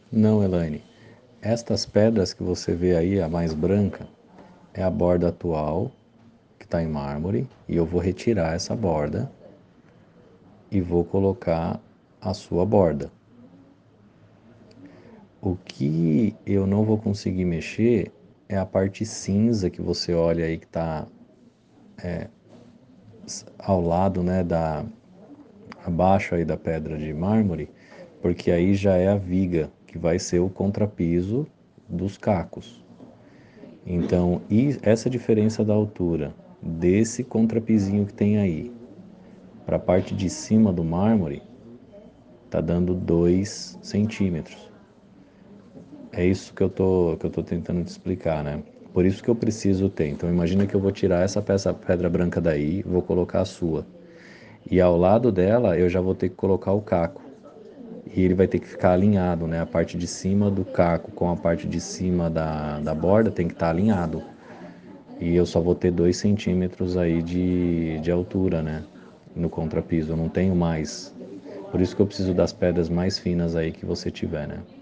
Não, Elaine. Estas pedras que você vê aí, a mais branca, é a borda atual, que está em mármore, e eu vou retirar essa borda e vou colocar a sua borda. O que eu não vou conseguir mexer é a parte cinza que você olha aí que está ao lado, né, abaixo aí da pedra de mármore, porque aí já é a viga que vai ser o contrapiso dos cacos. Então, e essa diferença da altura desse contrapisinho que tem aí para a parte de cima do mármore tá dando 2 centímetros. É isso que eu tô tentando te explicar, né? Por isso que eu preciso ter. Então, imagina que eu vou tirar essa peça pedra branca daí, vou colocar a sua. E ao lado dela, eu já vou ter que colocar o caco. E ele vai ter que ficar alinhado, né? A parte de cima do caco com a parte de cima da borda tem que estar alinhado. E eu só vou ter 2 centímetros aí de altura, né? No contrapiso. Eu não tenho mais. Por isso que eu preciso das pedras mais finas aí que você tiver, né?